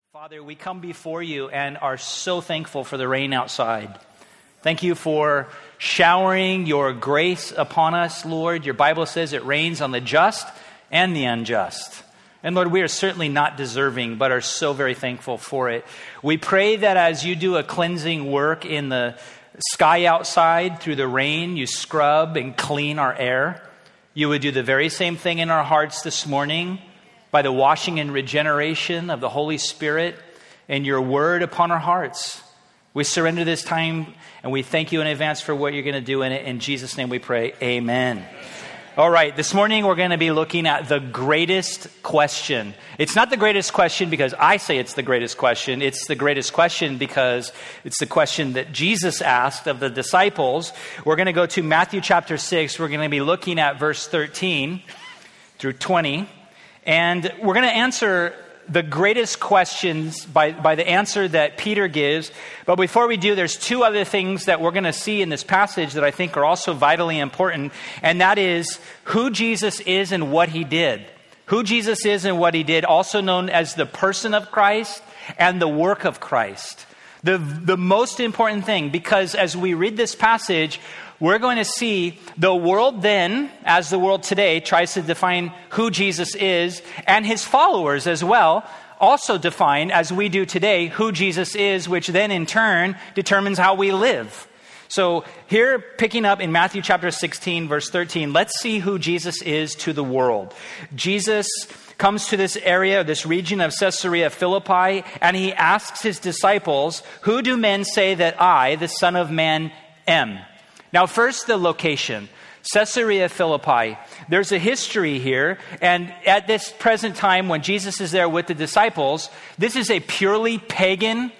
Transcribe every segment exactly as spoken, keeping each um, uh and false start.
Father, we come before you and are so thankful for the rain outside. Thank you for showering your grace upon us, Lord. Your Bible says it rains on the just and the unjust. And Lord, we are certainly not deserving, but are so very thankful for it. We pray that as you do a cleansing work in the sky outside through the rain, you scrub and clean our air. You would do the very same thing in our hearts this morning by the washing and regeneration of the Holy Spirit and your word upon our hearts. We surrender this time and we thank you in advance for what you're going to do in it. In Jesus' name we pray, amen. All right, this morning we're going to be looking at the greatest question. It's not the greatest question because I say it's the greatest question. It's the greatest question because it's the question that Jesus asked of the disciples. We're going to go to Matthew chapter six. We're going to be looking at verse thirteen through twenty. And we're going to answer the greatest questions by, by the answer that Peter gives. But before we do, there's two other things that we're going to see in this passage that I think are also vitally important. And that is who Jesus is and what he did. Who Jesus is and what he did, also known as the person of Christ and the work of Christ. The, the most important thing, because as we read this passage, we're going to see the world then, as the world today, tries to define who Jesus is, and his followers as well also define, as we do today, who Jesus is, which then in turn determines how we live. So here, picking up in Matthew chapter sixteen, verse thirteen, let's see who Jesus is to the world. Jesus comes to this area, this region of Caesarea Philippi, and he asks his disciples, "Who do men say that I, the Son of Man, am?" Now, first, the location. Caesarea Philippi. There's a history here, and at this present time when Jesus is there with the disciples, this is a purely pagan,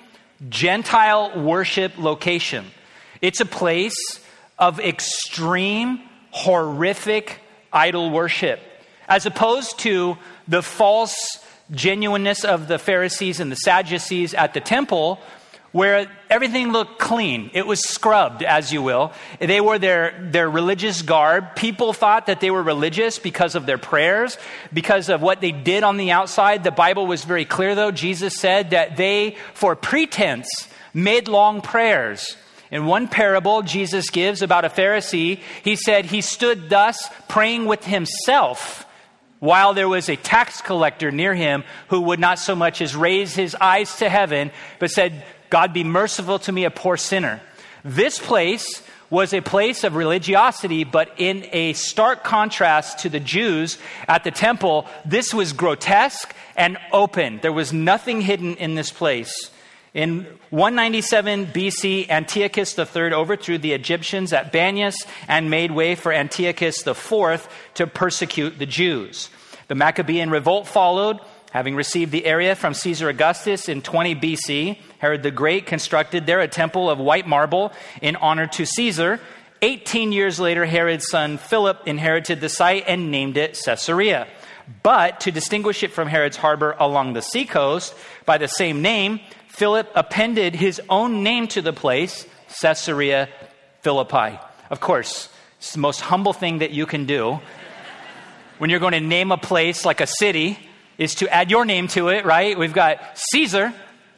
Gentile worship location. It's a place of extreme, horrific idol worship, as opposed to the false genuineness of the Pharisees and the Sadducees at the temple, where everything looked clean. It was scrubbed, as you will. They wore their, their religious garb. People thought that they were religious because of their prayers, because of what they did on the outside. The Bible was very clear, though. Jesus said that they, for pretense, made long prayers. In one parable Jesus gives about a Pharisee, he said he stood thus praying with himself, while there was a tax collector near him who would not so much as raise his eyes to heaven, but said, "God, be merciful to me, a poor sinner." This place was a place of religiosity, but in a stark contrast to the Jews at the temple, this was grotesque and open. There was nothing hidden in this place. In one ninety-seven B C, Antiochus the third overthrew the Egyptians at Banias and made way for Antiochus the fourth to persecute the Jews. The Maccabean revolt followed. Having received the area from Caesar Augustus in twenty B C, Herod the Great constructed there a temple of white marble in honor to Caesar. Eighteen years later, Herod's son Philip inherited the site and named it Caesarea. But to distinguish it from Herod's harbor along the seacoast by the same name, Philip appended his own name to the place, Caesarea Philippi. Of course, it's the most humble thing that you can do when you're going to name a place like a city, is to add your name to it, right? We've got Caesar,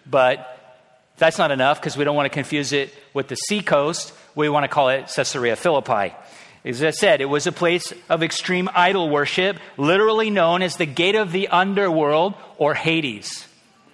but that's not enough because we don't want to confuse it with the seacoast. We want to call it Caesarea Philippi. As I said, it was a place of extreme idol worship, literally known as the gate of the underworld or Hades.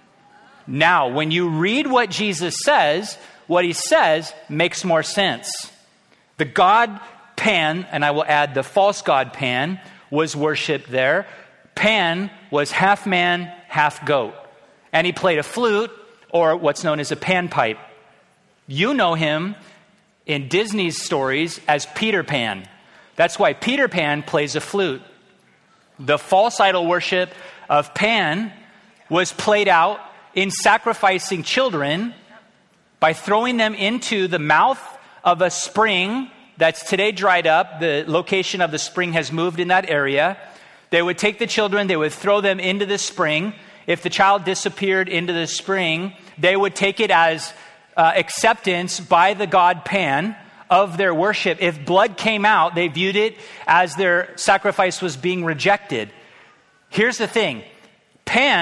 Now, when you read what Jesus says, what he says makes more sense. The god Pan, and I will add the false god Pan, was worshipped there. Pan was half man, half goat. And he played a flute, or what's known as a panpipe. You know him in Disney's stories as Peter Pan. That's why Peter Pan plays a flute. The false idol worship of Pan was played out in sacrificing children by throwing them into the mouth of a spring that's today dried up. The location of the spring has moved in that area. They would take the children, they would throw them into the spring. If the child disappeared into the spring, they would take it as uh, acceptance by the god Pan of their worship. If blood came out, they viewed it as their sacrifice was being rejected. Here's the thing. Pan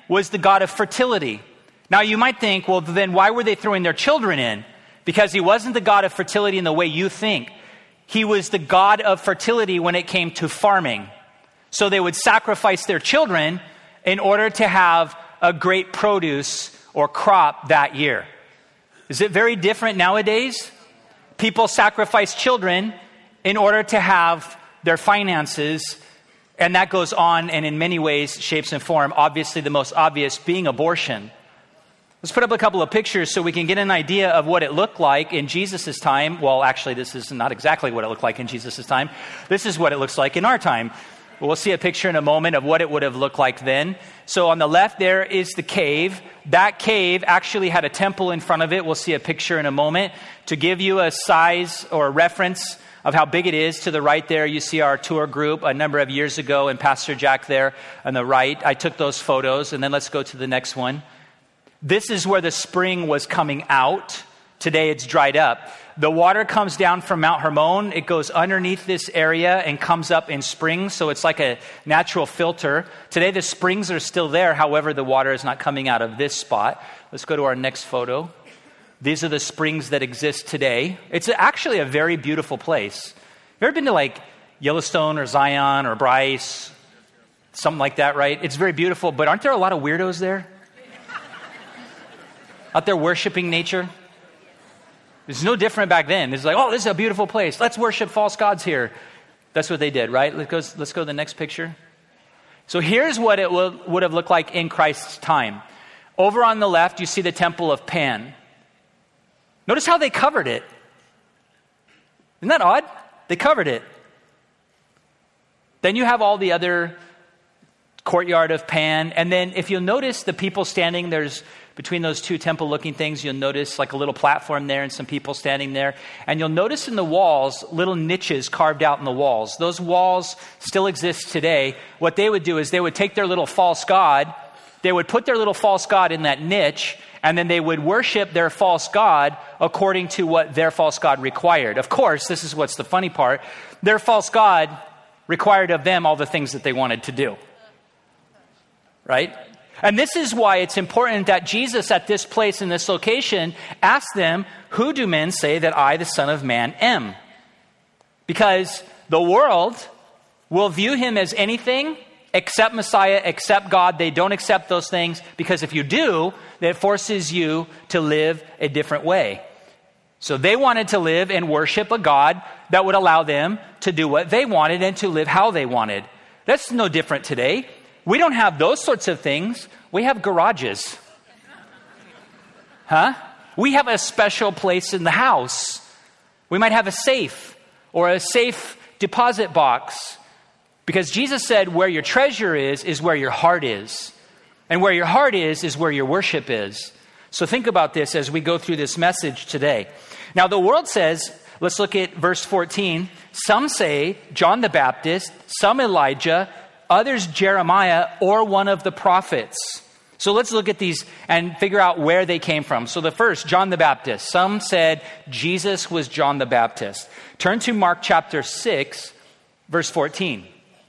was the god of fertility. Now you might think, well, then why were they throwing their children in? Because he wasn't the god of fertility in the way you think. He was the god of fertility when it came to farming. So they would sacrifice their children in order to have a great produce or crop that year. Is it very different nowadays? People sacrifice children in order to have their finances, and that goes on and in many ways, shapes and form. Obviously, the most obvious being abortion. Let's put up a couple of pictures so we can get an idea of what it looked like in Jesus' time. Well, actually, this is not exactly what it looked like in Jesus' time. This is what it looks like in our time. We'll see a picture in a moment of what it would have looked like then. So on the left there is the cave. That cave actually had a temple in front of it. We'll see a picture in a moment to give you a size or a reference of how big it is. To the right there, you see our tour group a number of years ago, and Pastor Jack there on the right. I took those photos, and then let's go to the next one. This is where the spring was coming out. Today it's dried up. The water comes down from Mount Hermon. It goes underneath this area and comes up in springs. So it's like a natural filter. Today the springs are still there. However, the water is not coming out of this spot. Let's go to our next photo. These are the springs that exist today. It's actually a very beautiful place. You ever been to like Yellowstone or Zion or Bryce? Something like that, right? It's very beautiful, but aren't there a lot of weirdos there? Out there worshiping nature? It's no different back then. It's like, oh, this is a beautiful place. Let's worship false gods here. That's what they did, right? Let's go, let's go to the next picture. So here's what it will, would have looked like in Christ's time. Over on the left, you see the temple of Pan. Notice how they covered it. Isn't that odd? They covered it. Then you have all the other courtyard of Pan. And then if you'll notice the people standing, there's between those two temple-looking things, you'll notice like a little platform there and some people standing there. And you'll notice in the walls, little niches carved out in the walls. Those walls still exist today. What they would do is they would take their little false god, they would put their little false god in that niche, and then they would worship their false god according to what their false god required. Of course, this is what's the funny part. Their false god required of them all the things that they wanted to do. Right? And this is why it's important that Jesus at this place in this location asked them, who do men say that I, the Son of Man, am? Because the world will view him as anything except Messiah, except God. They don't accept those things because if you do, it forces you to live a different way. So they wanted to live and worship a God that would allow them to do what they wanted and to live how they wanted. That's no different today. We don't have those sorts of things. We have garages. Huh? We have a special place in the house. We might have a safe or a safe deposit box. Because Jesus said where your treasure is, is where your heart is. And where your heart is, is where your worship is. So think about this as we go through this message today. Now the world says, let's look at verse fourteen. Some say John the Baptist, some Elijah, others Jeremiah, or one of the prophets. So let's look at these and figure out where they came from. So the first, John the Baptist. Some said Jesus was John the Baptist. Turn to Mark chapter six, verse fourteen.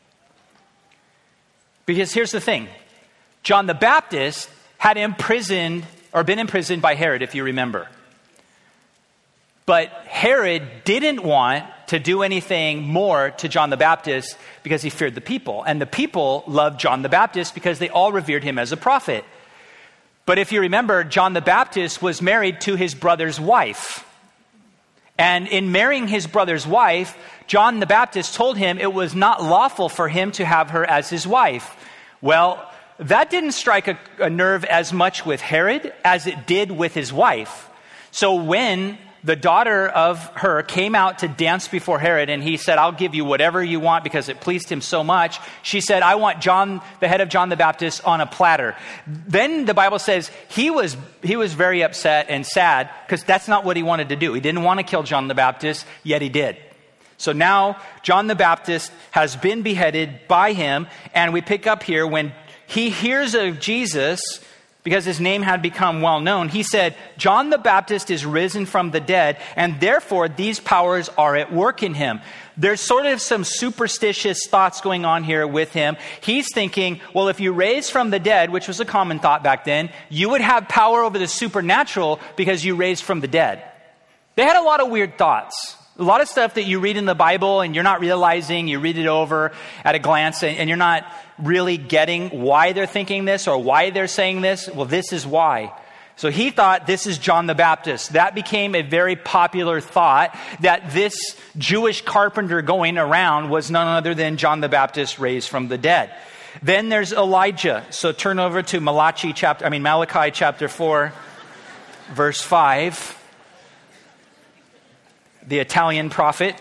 Because here's the thing. John the Baptist had imprisoned or been imprisoned by Herod, if you remember. But Herod didn't want to do anything more to John the Baptist because he feared the people. And the people loved John the Baptist because they all revered him as a prophet. But if you remember, John the Baptist was married to his brother's wife. And in marrying his brother's wife, John the Baptist told him it was not lawful for him to have her as his wife. Well, that didn't strike a, a nerve as much with Herod as it did with his wife. So when the daughter of her came out to dance before Herod, and he said, I'll give you whatever you want because it pleased him so much. She said, I want John, the head of John the Baptist, on a platter. Then the Bible says he was he was very upset and sad because that's not what he wanted to do. He didn't want to kill John the Baptist, yet he did. So now John the Baptist has been beheaded by him, and we pick up here when he hears of Jesus because his name had become well known, he said, John the Baptist is risen from the dead, and therefore these powers are at work in him. There's sort of some superstitious thoughts going on here with him. He's thinking, well, if you raise from the dead, which was a common thought back then, you would have power over the supernatural because you raised from the dead. They had a lot of weird thoughts. A lot of stuff that you read in the Bible and you're not realizing, you read it over at a glance and, and you're not really getting why they're thinking this or why they're saying this. Well, this is why. So he thought this is John the Baptist. That became a very popular thought, that this Jewish carpenter going around was none other than John the Baptist raised from the dead. Then there's Elijah. So turn over to Malachi chapter, I mean Malachi chapter four, verse five. The Italian prophet.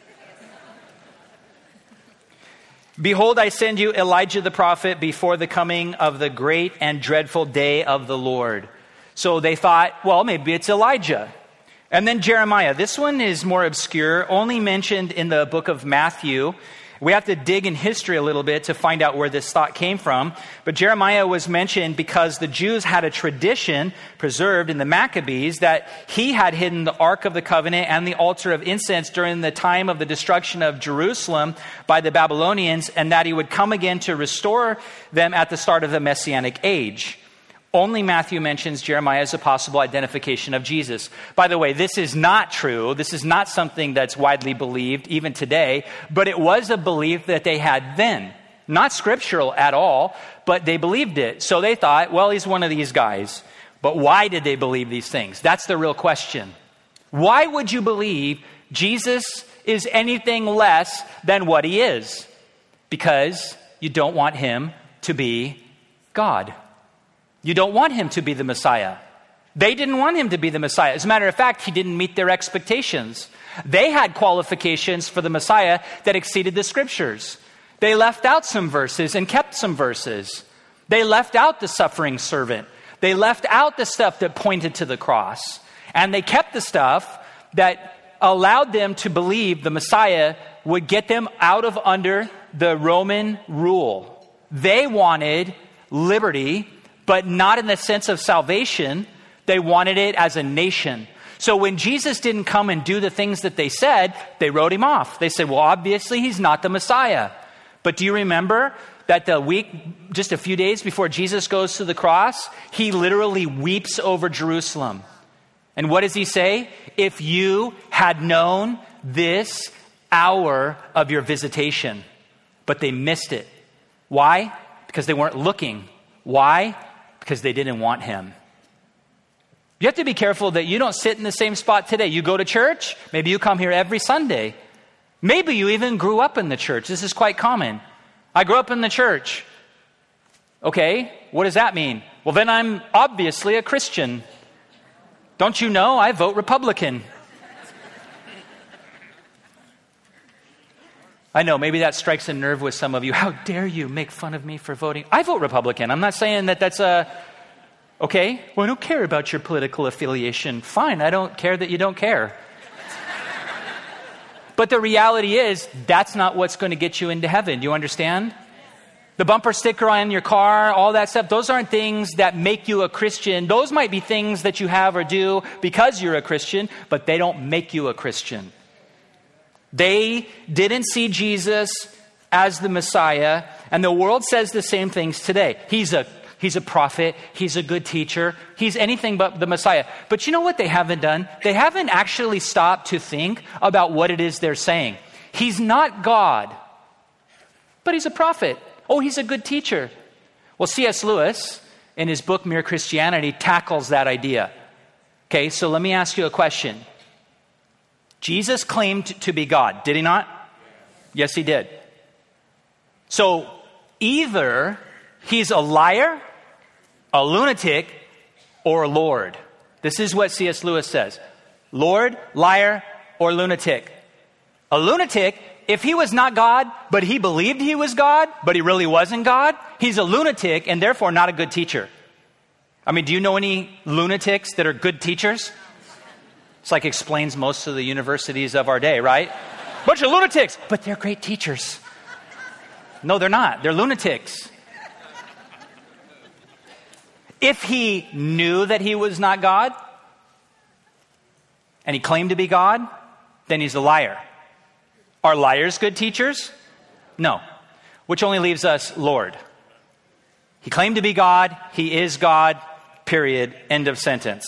Behold, I send you Elijah the prophet before the coming of the great and dreadful day of the Lord. So they thought, well, maybe it's Elijah. And then Jeremiah. This one is more obscure, only mentioned in the book of Matthew. We have to dig in history a little bit to find out where this thought came from. But Jeremiah was mentioned because the Jews had a tradition preserved in the Maccabees that he had hidden the Ark of the Covenant and the altar of incense during the time of the destruction of Jerusalem by the Babylonians, and that he would come again to restore them at the start of the Messianic age. Only Matthew mentions Jeremiah as a possible identification of Jesus. By the way, this is not true. This is not something that's widely believed even today, but it was a belief that they had then. Not scriptural at all, but they believed it. So they thought, well, he's one of these guys. But why did they believe these things? That's the real question. Why would you believe Jesus is anything less than what he is? Because you don't want him to be God. You don't want him to be the Messiah. They didn't want him to be the Messiah. As a matter of fact, he didn't meet their expectations. They had qualifications for the Messiah that exceeded the scriptures. They left out some verses and kept some verses. They left out the suffering servant. They left out the stuff that pointed to the cross. And they kept the stuff that allowed them to believe the Messiah would get them out of under the Roman rule. They wanted liberty, but not in the sense of salvation. They wanted it as a nation. So when Jesus didn't come and do the things that they said, they wrote him off. They said, well, obviously he's not the Messiah. But do you remember that the week, just a few days before Jesus goes to the cross, he literally weeps over Jerusalem. And what does he say? If you had known this hour of your visitation. But they missed it. Why? Because they weren't looking. Why? Because they didn't want him. You have to be careful that you don't sit in the same spot today. You go to church, maybe you come here every Sunday. Maybe you even grew up in the church. This is quite common. I grew up in the church. Okay, what does that mean? Well, then I'm obviously a Christian. Don't you know I vote Republican? I know, maybe that strikes a nerve with some of you. How dare you make fun of me for voting? I vote Republican. I'm not saying that that's a... Okay, well, I don't care about your political affiliation. Fine, I don't care that you don't care. But the reality is, that's not what's going to get you into heaven. Do you understand? The bumper sticker on your car, all that stuff, those aren't things that make you a Christian. Those might be things that you have or do because you're a Christian, but they don't make you a Christian. They didn't see Jesus as the Messiah, and the world says the same things today. He's a He's a prophet. He's a good teacher. He's anything but the Messiah. But you know what they haven't done? They haven't actually stopped to think about what it is they're saying. He's not God, but he's a prophet. Oh, he's a good teacher. Well, C S Lewis, in his book Mere Christianity, tackles that idea. Okay, so let me ask you a question. Jesus claimed to be God, did he not? Yes, he did. So either he's a liar, a lunatic, or a Lord. This is what C S Lewis says. Lord, liar, or lunatic. A lunatic, if he was not God, but he believed he was God, but he really wasn't God, he's a lunatic and therefore not a good teacher. I mean, do you know any lunatics that are good teachers? It's like explains most of the universities of our day, right? Bunch of lunatics, but they're great teachers. No, they're not. They're lunatics. If he knew that he was not God, and he claimed to be God, then he's a liar. Are liars good teachers? No. Which only leaves us Lord. He claimed to be God. He is God. Period. End of sentence.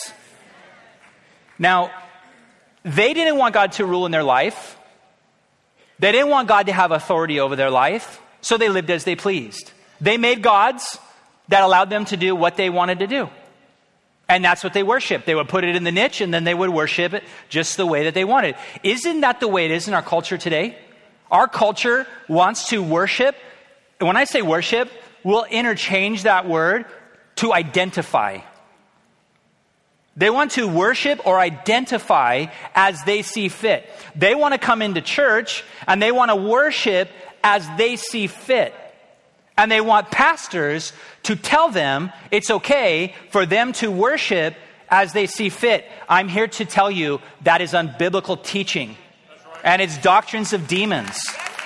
Now, they didn't want God to rule in their life. They didn't want God to have authority over their life. So they lived as they pleased. They made gods that allowed them to do what they wanted to do. And that's what they worshiped. They would put it in the niche and then they would worship it just the way that they wanted. Isn't that the way it is in our culture today? Our culture wants to worship. When I say worship, we'll interchange that word to identify. They want to worship or identify as they see fit. They want to come into church and they want to worship as they see fit. And they want pastors to tell them it's okay for them to worship as they see fit. I'm here to tell you that is unbiblical teaching. And it's doctrines of demons.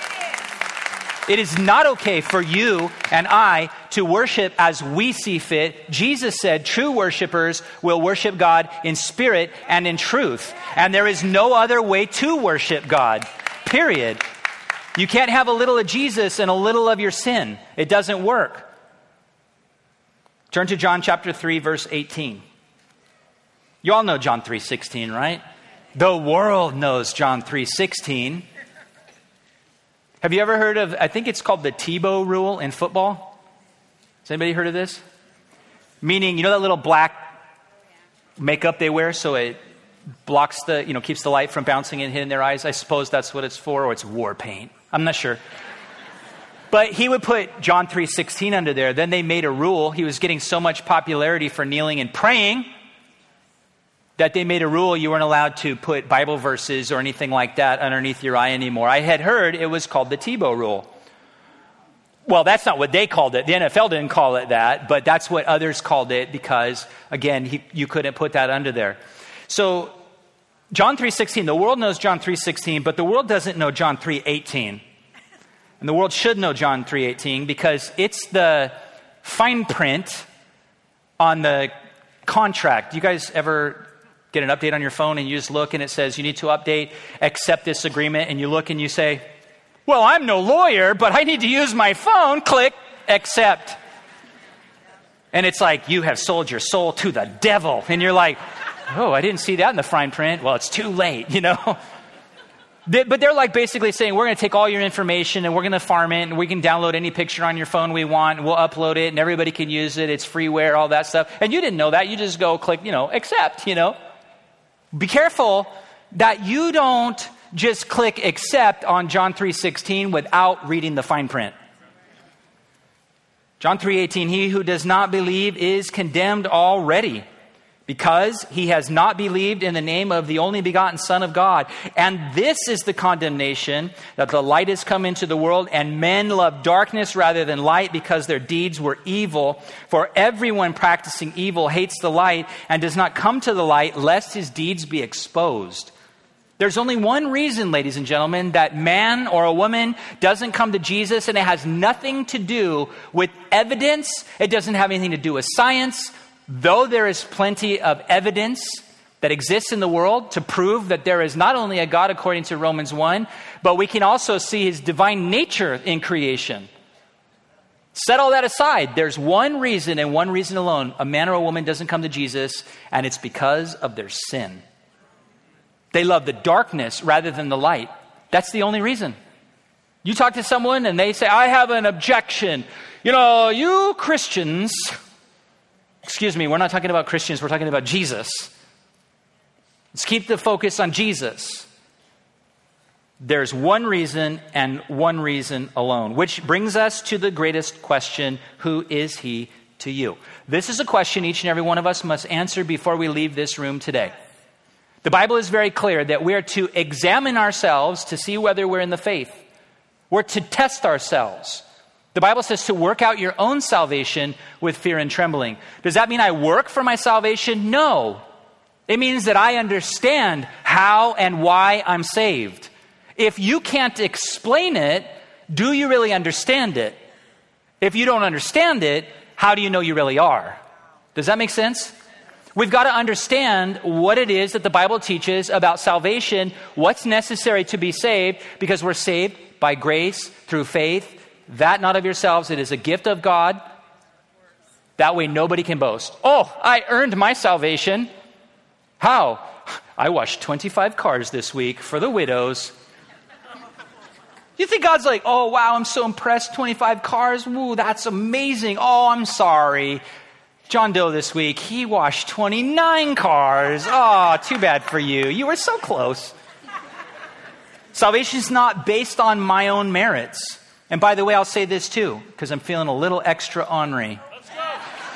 It is not okay for you and I to worship as we see fit. Jesus said true worshipers will worship God in spirit and in truth. And there is no other way to worship God, period. You can't have a little of Jesus and a little of your sin. It doesn't work. Turn to John chapter three, verse eighteen. You all know John three sixteen, right? The world knows John three sixteen. Have you ever heard of, I think it's called the Tebow rule in football? Has anybody heard of this? Meaning, you know that little black makeup they wear so it blocks the, you know, keeps the light from bouncing and hitting their eyes? I suppose that's what it's for, or it's war paint. I'm not sure. But he would put John three sixteen under there. Then they made a rule. He was getting so much popularity for kneeling and praying that they made a rule you weren't allowed to put Bible verses or anything like that underneath your eye anymore. I had heard it was called the Tebow rule. Well, that's not what they called it. The N F L didn't call it that, but that's what others called it because, again, he, you couldn't put that under there. So John three sixteen, the world knows John three sixteen, but the world doesn't know John three eighteen. And the world should know John three eighteen because it's the fine print on the contract. You guys ever get an update on your phone and you just look and it says you need to update, accept this agreement, and you look and you say, well, I'm no lawyer, but I need to use my phone. Click, accept. And it's like, you have sold your soul to the devil. And you're like, oh, I didn't see that in the fine print. Well, it's too late, you know. But they're like basically saying, we're going to take all your information and we're going to farm it and we can download any picture on your phone we want and we'll upload it and everybody can use it. It's freeware, all that stuff. And you didn't know that. You just go click, you know, accept, you know. Be careful that you don't just click accept on John three sixteen without reading the fine print. John three eighteen, he who does not believe is condemned already, because he has not believed in the name of the only begotten Son of God. And this is the condemnation, that the light has come into the world, and men love darkness rather than light because their deeds were evil. For everyone practicing evil hates the light and does not come to the light lest his deeds be exposed. There's only one reason, ladies and gentlemen, that man or a woman doesn't come to Jesus, and it has nothing to do with evidence. It doesn't have anything to do with science. Though there is plenty of evidence that exists in the world to prove that there is not only a God according to Romans one, but we can also see his divine nature in creation. Set all that aside. There's one reason and one reason alone a man or a woman doesn't come to Jesus, and it's because of their sin. They love the darkness rather than the light. That's the only reason. You talk to someone and they say, I have an objection. You know, you Christians... Excuse me, we're not talking about Christians, we're talking about Jesus. Let's keep the focus on Jesus. There's one reason and one reason alone, which brings us to the greatest question: who is he to you? This is a question each and every one of us must answer before we leave this room today. The Bible is very clear that we are to examine ourselves to see whether we're in the faith. We're to test ourselves. The Bible says to work out your own salvation with fear and trembling. Does that mean I work for my salvation? No. It means that I understand how and why I'm saved. If you can't explain it, do you really understand it? If you don't understand it, how do you know you really are? Does that make sense? We've got to understand what it is that the Bible teaches about salvation, what's necessary to be saved, because we're saved by grace through faith, that not of yourselves, it is a gift of God. That way nobody can boast. Oh, I earned my salvation. How? I washed twenty-five cars this week for the widows. You think God's like, oh, wow, I'm so impressed, twenty-five cars. Woo, that's amazing. Oh, I'm sorry. John Doe this week, he washed twenty-nine cars. Oh, too bad for you. You were so close. Salvation is not based on my own merits. And by the way, I'll say this too, because I'm feeling a little extra ornery. Let's go.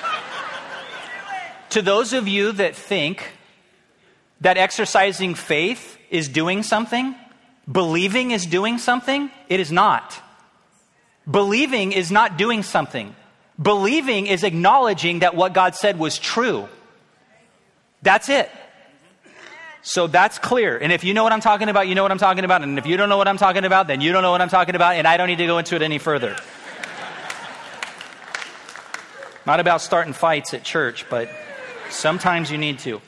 To those of you that think that exercising faith is doing something, believing is doing something, it is not. Believing is not doing something. Believing is acknowledging that what God said was true. That's it. So that's clear. And if you know what I'm talking about, you know what I'm talking about. And if you don't know what I'm talking about, then you don't know what I'm talking about. And I don't need to go into it any further. Not about starting fights at church, but sometimes you need to.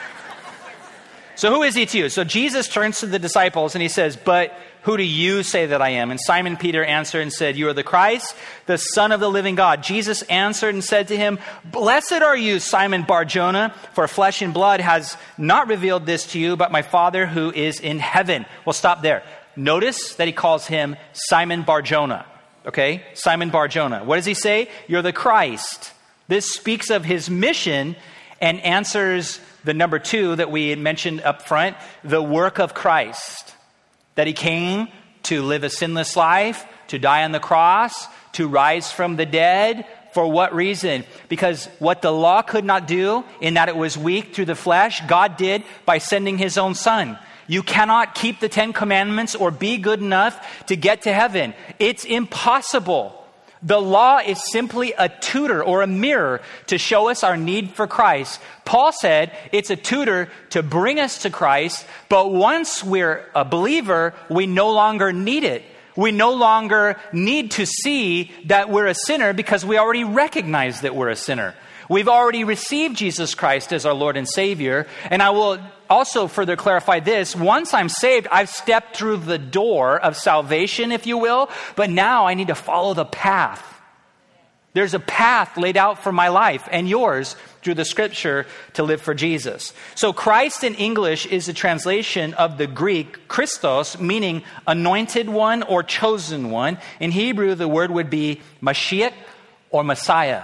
So who is he to you? So Jesus turns to the disciples and he says, but who do you say that I am? And Simon Peter answered and said, you are the Christ, the Son of the living God. Jesus answered and said to him, blessed are you, Simon Bar-Jonah, for flesh and blood has not revealed this to you, but my Father who is in heaven. We'll stop there. Notice that he calls him Simon Bar-Jonah. Okay? Simon Bar-Jonah. What does he say? You're the Christ. This speaks of his mission and answers the number two that we had mentioned up front, the work of Christ. That he came to live a sinless life, to die on the cross, to rise from the dead. For what reason? Because what the law could not do, in that it was weak through the flesh, God did by sending his own Son. You cannot keep the Ten Commandments or be good enough to get to heaven. It's impossible. The law is simply a tutor or a mirror to show us our need for Christ. Paul said it's a tutor to bring us to Christ, but once we're a believer, we no longer need it. We no longer need to see that we're a sinner because we already recognize that we're a sinner. We've already received Jesus Christ as our Lord and Savior. And I will also further clarify this. Once I'm saved, I've stepped through the door of salvation, if you will. But now I need to follow the path. There's a path laid out for my life and yours through the scripture to live for Jesus. So Christ in English is a translation of the Greek Christos, meaning anointed one or chosen one. In Hebrew, the word would be Mashiach or Messiah.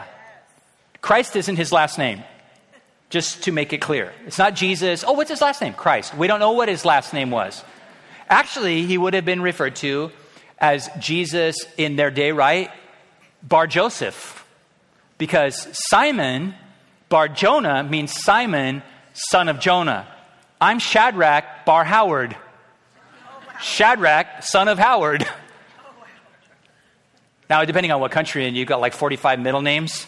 Christ isn't his last name, just to make it clear. It's not Jesus. Oh, what's his last name? Christ. We don't know what his last name was. Actually, he would have been referred to as Jesus in their day, right? Bar Joseph. Because Simon, Bar Jonah, means Simon, son of Jonah. I'm Shadrach, Bar Howard. Shadrach, son of Howard. Now, depending on what country you're in, you've got like forty-five middle names.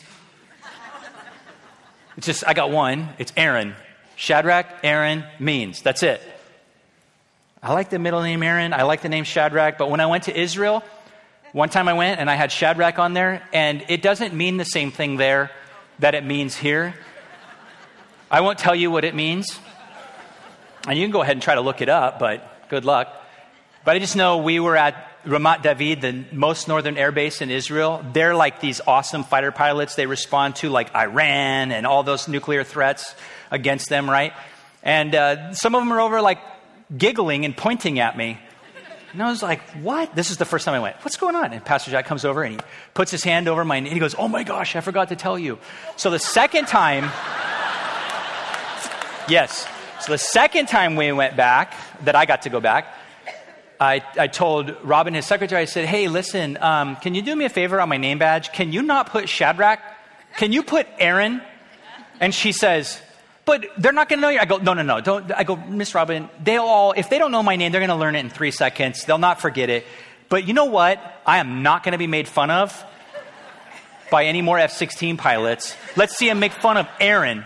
It's just, I got one. It's Aaron. Shadrach, Aaron, means. That's it. I like the middle name Aaron. I like the name Shadrach. But when I went to Israel, one time I went and I had Shadrach on there, and it doesn't mean the same thing there that it means here. I won't tell you what it means. And you can go ahead and try to look it up, but good luck. But I just know we were at Ramat David, the most northern air base in Israel. They're like these awesome fighter pilots. They respond to like Iran and all those nuclear threats against them, right? And uh, some of them are over like giggling and pointing at me. And I was like, what? This is the first time I went, what's going on? And Pastor Jack comes over and he puts his hand over my knee. And he goes, oh my gosh, I forgot to tell you. So the second time, yes. So the second time we went back, that I got to go back, I, I told Robin, his secretary, I said, hey, listen, um, can you do me a favor on my name badge? Can you not put Shadrach? Can you put Aaron? And she says, but they're not going to know you. I go, no, no, no. Don't. I go, Miss Robin, they all, if they don't know my name, they're going to learn it in three seconds. They'll not forget it. But you know what? I am not going to be made fun of by any more F sixteen pilots. Let's see them make fun of Aaron.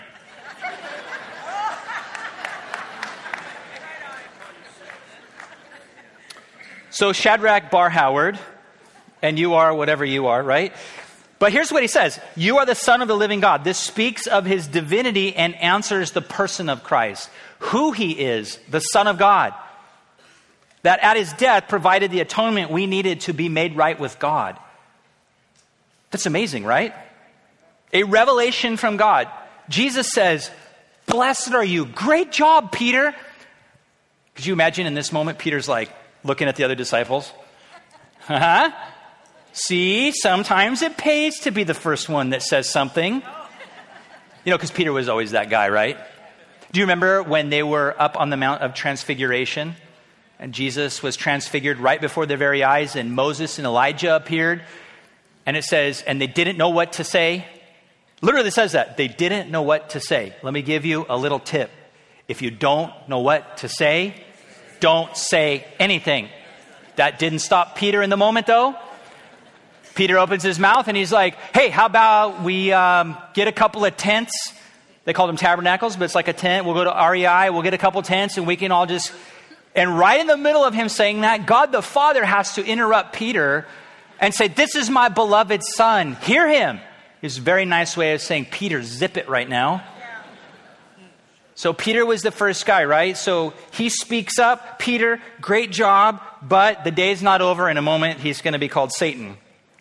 So Shadrach Bar Howard, and you are whatever you are, right? But here's what he says. You are the Son of the living God. This speaks of his divinity and answers the person of Christ. Who he is, the Son of God. That at his death provided the atonement we needed to be made right with God. That's amazing, right? A revelation from God. Jesus says, blessed are you. Great job, Peter. Could you imagine in this moment, Peter's like looking at the other disciples? Huh? See, sometimes it pays to be the first one that says something. You know, because Peter was always that guy, right? Do you remember when they were up on the Mount of Transfiguration? And Jesus was transfigured right before their very eyes, and Moses and Elijah appeared. And it says, and they didn't know what to say. Literally it says that. They didn't know what to say. Let me give you a little tip. If you don't know what to say, don't say anything. That didn't stop Peter in the moment, though. Peter opens his mouth and he's like, hey, how about we um, get a couple of tents? They called them tabernacles, but it's like a tent. We'll go to R E I. We'll get a couple tents and we can all just... And right in the middle of him saying that, God the Father has to interrupt Peter and say, this is my beloved son. Hear him. It's a very nice way of saying, Peter, zip it right now. So Peter was the first guy, right? So he speaks up. Peter, great job. But the day's not over. In a moment, he's going to be called Satan.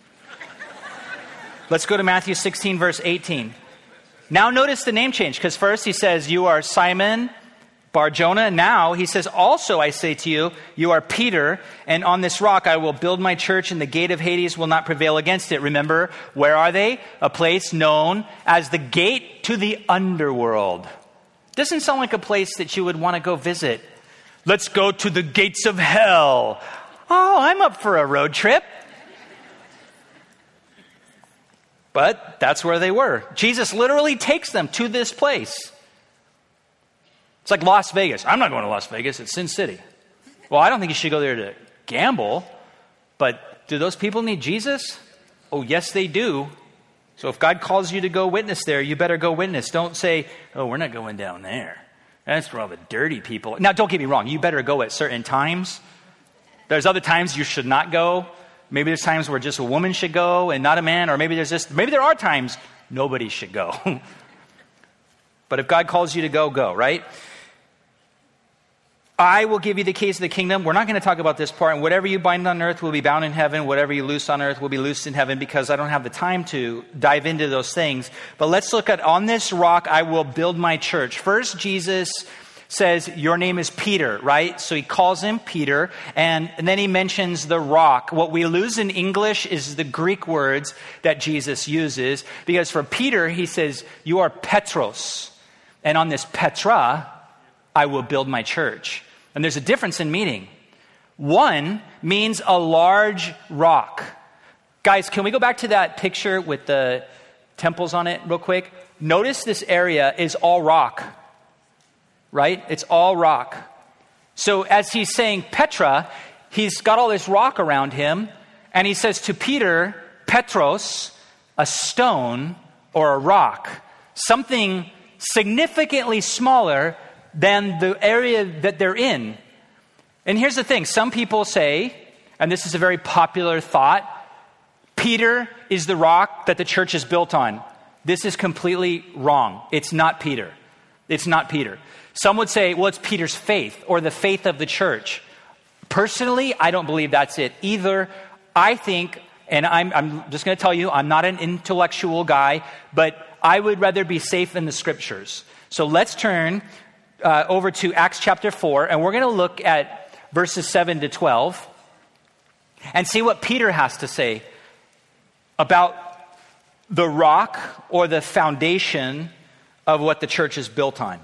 Let's go to Matthew sixteen, verse eighteen. Now notice the name change, because first he says, you are Simon Bar-Jonah. Now he says, also I say to you, you are Peter, and on this rock I will build my church, and the gate of Hades will not prevail against it. Remember, where are they? A place known as the gate to the underworld. Doesn't sound like a place that you would want to go visit. Let's go to the gates of hell. Oh, I'm up for a road trip. But that's where they were. Jesus literally takes them to this place. It's like Las Vegas. I'm not going to Las Vegas. It's Sin City. Well, I don't think you should go there to gamble. But do those people need Jesus? Oh, yes, they do. So if God calls you to go witness there, you better go witness. Don't say, oh, we're not going down there. That's for all the dirty people. Now, don't get me wrong. You better go at certain times. There's other times you should not go. Maybe there's times where just a woman should go and not a man. Or maybe there's just, maybe there are times nobody should go. But if God calls you to go, go, right? I will give you the keys of the kingdom. We're not going to talk about this part. And whatever you bind on earth will be bound in heaven. Whatever you loose on earth will be loosed in heaven, because I don't have the time to dive into those things. But let's look at, on this rock, I will build my church. First, Jesus says, your name is Peter, right? So he calls him Peter. And, and then he mentions the rock. What we lose in English is the Greek words that Jesus uses. Because for Peter, he says, you are Petros. And on this Petra, I will build my church. And there's a difference in meaning. One means a large rock. Guys, can we go back to that picture with the temples on it real quick? Notice this area is all rock, right? It's all rock. So as he's saying Petra, he's got all this rock around him. And he says to Peter, Petros, a stone or a rock, something significantly smaller than the area that they're in. And here's the thing. Some people say, and this is a very popular thought, Peter is the rock that the church is built on. This is completely wrong. It's not Peter. It's not Peter. Some would say, well, it's Peter's faith or the faith of the church. Personally, I don't believe that's it either. I think, and I'm, I'm just going to tell you, I'm not an intellectual guy, but I would rather be safe in the scriptures. So let's turn Uh, over to Acts chapter four, and we're going to look at verses seven to twelve and see what Peter has to say about the rock or the foundation of what the church is built on.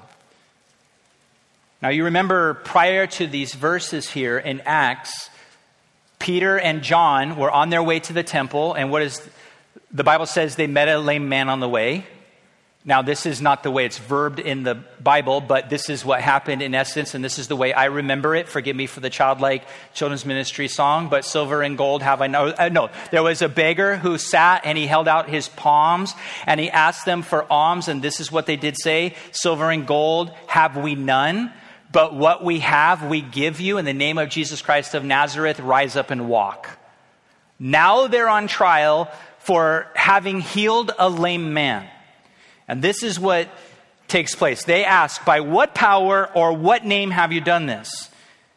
Now, you remember prior to these verses here in Acts, Peter and John were on their way to the temple, and what is the Bible says they met a lame man on the way. Now, this is not the way it's verbed in the Bible, but this is what happened in essence, and this is the way I remember it. Forgive me for the childlike children's ministry song, but silver and gold have I no. Uh, no, there was a beggar who sat and he held out his palms and he asked them for alms, and this is what they did say: silver and gold have we none, but what we have we give you. In the name of Jesus Christ of Nazareth, rise up and walk. Now they're on trial for having healed a lame man. And this is what takes place. They ask, by what power or what name have you done this?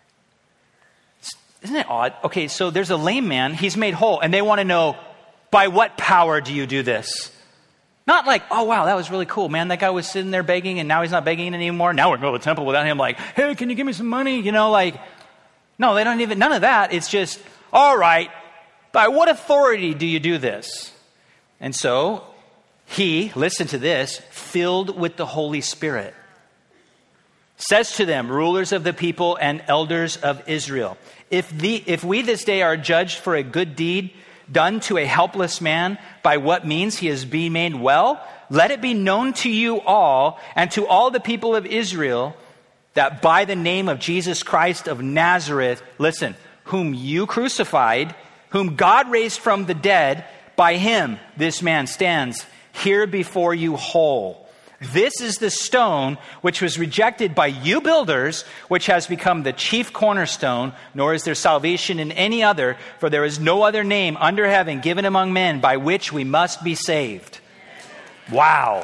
Isn't it odd? Okay, so there's a lame man, he's made whole, and they want to know, by what power do you do this? Not like, oh wow, that was really cool, man. That guy was sitting there begging and now he's not begging anymore. Now we're going to the temple without him like, hey, can you give me some money? You know, like, no, they don't even, none of that. It's just, all right, by what authority do you do this? And so he, listen to this, filled with the Holy Spirit, says to them, rulers of the people and elders of Israel, if the if we this day are judged for a good deed done to a helpless man, by what means he is being made well, let it be known to you all and to all the people of Israel that by the name of Jesus Christ of Nazareth, listen, whom you crucified, whom God raised from the dead, by him this man stands here before you whole. This is the stone which was rejected by you builders, which has become the chief cornerstone, nor is there salvation in any other, for there is no other name under heaven given among men by which we must be saved. Wow.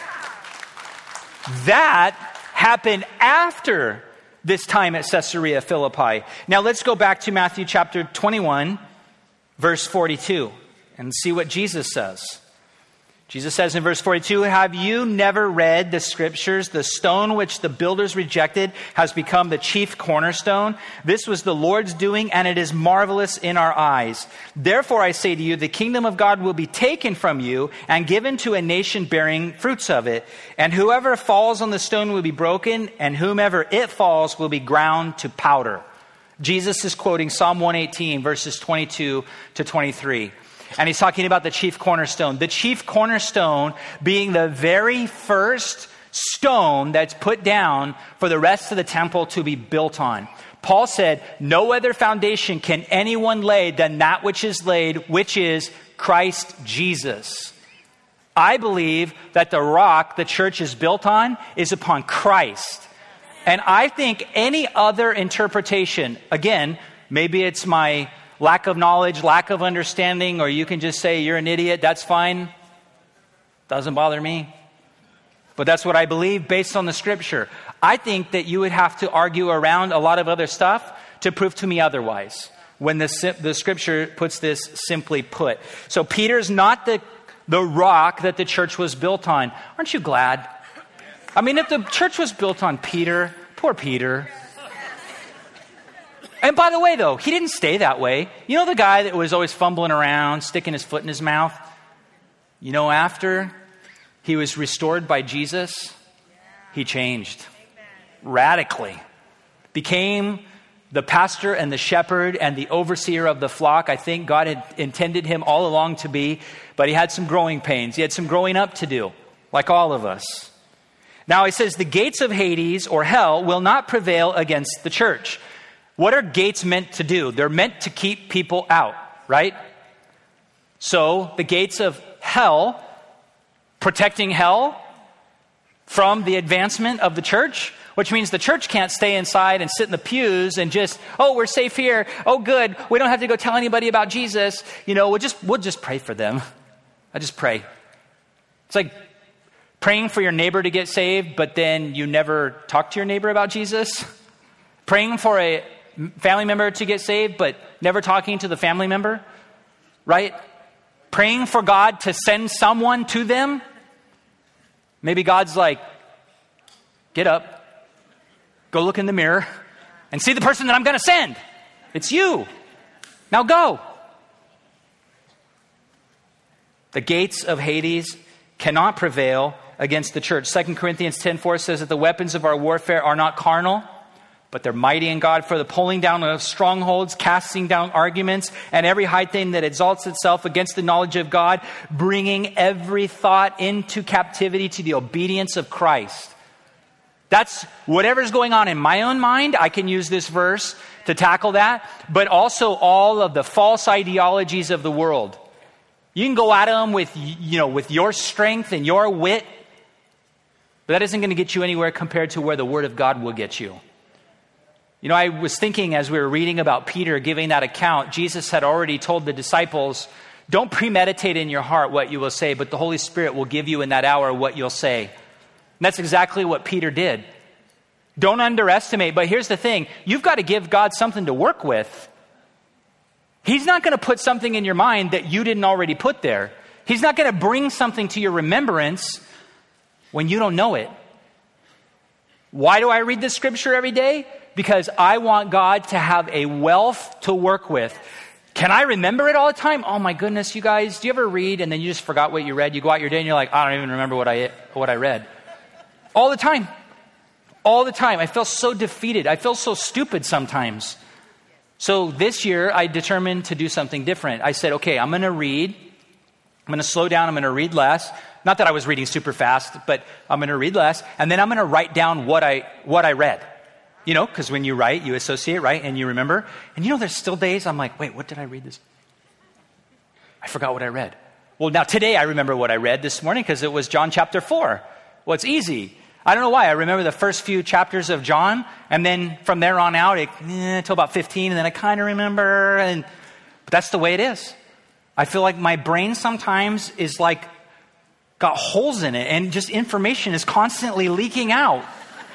That happened after this time at Caesarea Philippi. Now let's go back to Matthew chapter twenty-one, verse forty-two, and see what Jesus says. Jesus says in verse forty-two, have you never read the scriptures? The stone which the builders rejected has become the chief cornerstone. This was the Lord's doing, and it is marvelous in our eyes. Therefore I say to you, the kingdom of God will be taken from you and given to a nation bearing fruits of it. And whoever falls on the stone will be broken, and whomever it falls will be ground to powder. Jesus is quoting Psalm one eighteen, verses twenty-two to twenty-three. And he's talking about the chief cornerstone. The chief cornerstone being the very first stone that's put down for the rest of the temple to be built on. Paul said, no other foundation can anyone lay than that which is laid, which is Christ Jesus. I believe that the rock the church is built on is upon Christ. And I think any other interpretation, again, maybe it's my lack of knowledge, lack of understanding, or you can just say you're an idiot. That's fine. Doesn't bother me. But that's what I believe based on the scripture. I think that you would have to argue around a lot of other stuff to prove to me otherwise, when the, the scripture puts this simply put. So Peter's not the, the rock that the church was built on. Aren't you glad? I mean, if the church was built on Peter, poor Peter. And by the way, though, he didn't stay that way. You know the guy that was always fumbling around, sticking his foot in his mouth? You know, after he was restored by Jesus, he changed radically. Became the pastor and the shepherd and the overseer of the flock. I think God had intended him all along to be, but he had some growing pains. He had some growing up to do, like all of us. Now, he says, the gates of Hades or hell will not prevail against the church. What are gates meant to do? They're meant to keep people out, right? So the gates of hell, protecting hell from the advancement of the church, which means the church can't stay inside and sit in the pews and just, oh, we're safe here. Oh, good. We don't have to go tell anybody about Jesus. You know, we'll just, we'll just pray for them. I just pray. It's like praying for your neighbor to get saved, but then you never talk to your neighbor about Jesus. Praying for a family member to get saved, but never talking to the family member, right? Praying for God to send someone to them. Maybe God's like, get up, go look in the mirror, and see the person that I'm going to send. It's you. Now go. The gates of Hades cannot prevail against the church. Second Corinthians ten four says that the weapons of our warfare are not carnal, but they're mighty in God for the pulling down of strongholds, casting down arguments, and every high thing that exalts itself against the knowledge of God, bringing every thought into captivity to the obedience of Christ. That's whatever's going on in my own mind. I can use this verse to tackle that, but also all of the false ideologies of the world. You can go at them with, you know, with your strength and your wit, but that isn't going to get you anywhere compared to where the Word of God will get you. You know, I was thinking as we were reading about Peter giving that account, Jesus had already told the disciples Don't premeditate in your heart what you will say, but the Holy Spirit will give you in that hour what you'll say. And that's exactly what Peter did. Don't underestimate, but here's the thing. You've got to give God something to work with. He's not going to put something in your mind that you didn't already put there. He's not going to bring something to your remembrance when you don't know it. Why do I read this scripture every day? Because I want God to have a wealth to work with. Can I remember it all the time? Oh my goodness, you guys, do you ever read and then you just forgot what you read? You go out your day and you're like, I don't even remember what I what I read. All the time. All the time. I feel so defeated. I feel so stupid sometimes. So this year, I determined to do something different. I said, okay, I'm going to read. I'm going to slow down. I'm going to read less. Not that I was reading super fast, but I'm going to read less. And then I'm going to write down what I what I read. You know, because when you write, you associate, right? And you remember. And you know, there's still days I'm like, wait, what did I read this? I forgot what I read. Well, now today I remember what I read this morning because it was John chapter four. Well, it's easy. I don't know why. I remember the first few chapters of John. And then from there on out, it, eh, until about fifteen. And then I kind of remember. And but that's the way it is. I feel like my brain sometimes is like got holes in it. And just information is constantly leaking out.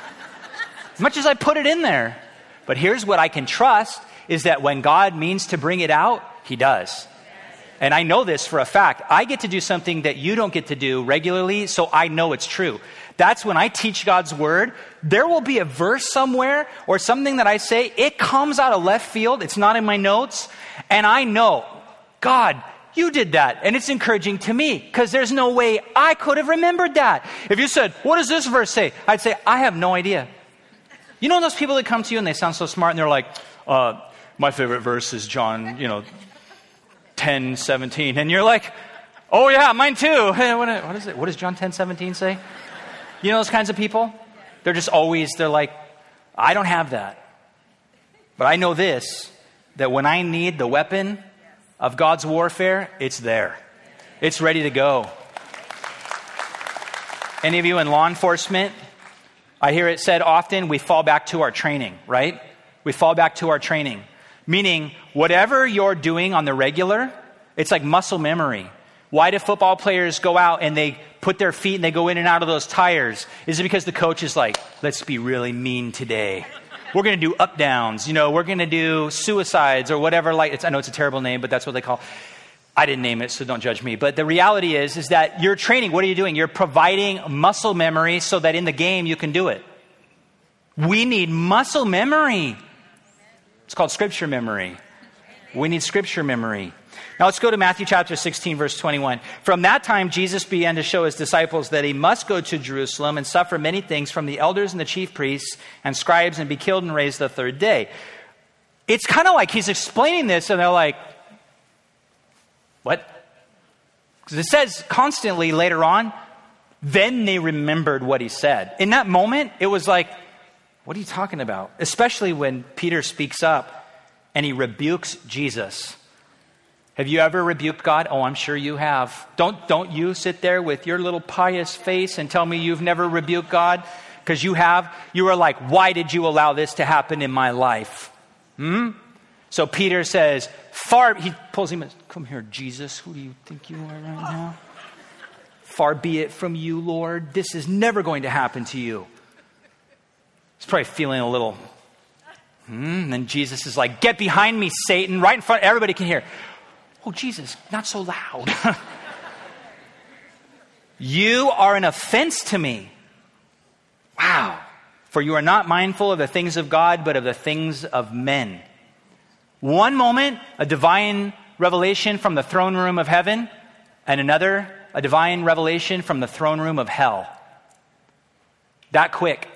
As much as I put it in there. But here's what I can trust is that when God means to bring it out, he does. And I know this for a fact. I get to do something that you don't get to do regularly, so I know it's true. That's when I teach God's word. There will be a verse somewhere or something that I say, it comes out of left field. It's not in my notes. And I know, God, you did that. And it's encouraging to me because there's no way I could have remembered that. If you said, what does this verse say? I'd say, I have no idea. You know those people that come to you and they sound so smart and they're like, uh, my favorite verse is John, you know, ten seventeen. And you're like, oh yeah, mine too. Hey, what, what is it? What does John ten seventeen say? You know those kinds of people? They're just always, they're like, I don't have that. But I know this, that when I need the weapon of God's warfare, it's there. It's ready to go. Any of you in law enforcement? I hear it said often, we fall back to our training, right? We fall back to our training. Meaning, whatever you're doing on the regular, it's like muscle memory. Why do football players go out and they put their feet and they go in and out of those tires? Is it because the coach is like, let's be really mean today. We're going to do up downs. You know, we're going to do suicides or whatever. Like, it's, I know it's a terrible name, but that's what they call it. I didn't name it, so don't judge me. But the reality is, is that you're training. What are you doing? You're providing muscle memory so that in the game you can do it. We need muscle memory. It's called scripture memory. We need scripture memory. Now let's go to Matthew chapter sixteen, verse twenty-one. From that time, Jesus began to show his disciples that he must go to Jerusalem and suffer many things from the elders and the chief priests and scribes and be killed and raised the third day. It's kind of like he's explaining this and they're like, what? Because it says constantly later on, then they remembered what he said. In that moment, it was like, what are you talking about? Especially when Peter speaks up and he rebukes Jesus. Have you ever rebuked God? Oh, I'm sure you have. Don't, don't you sit there with your little pious face and tell me you've never rebuked God? Because you have. You are like, why did you allow this to happen in my life? Hmm? So Peter says, far, he pulls him, come here, Jesus, who do you think you are right now? Far be it from you, Lord. This is never going to happen to you. He's probably feeling a little, hmm. And then Jesus is like, get behind me, Satan, right in front, everybody can hear. Oh, Jesus, not so loud. You are an offense to me. Wow. For you are not mindful of the things of God, but of the things of men. One moment, a divine revelation from the throne room of heaven, and another, a divine revelation from the throne room of hell. That quick.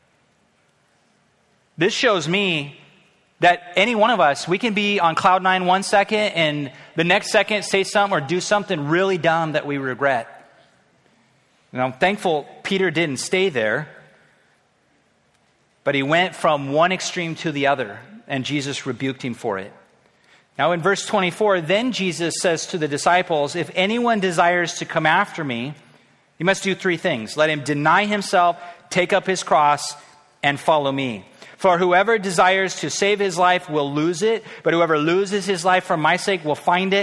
This shows me that any one of us, we can be on cloud nine one second and the next second say something or do something really dumb that we regret. And I'm thankful Peter didn't stay there, but he went from one extreme to the other, and Jesus rebuked him for it. Now in verse twenty-four, then Jesus says to the disciples, if anyone desires to come after me, he must do three things. Let him deny himself, take up his cross, and follow me. For whoever desires to save his life will lose it, but whoever loses his life for my sake will find it.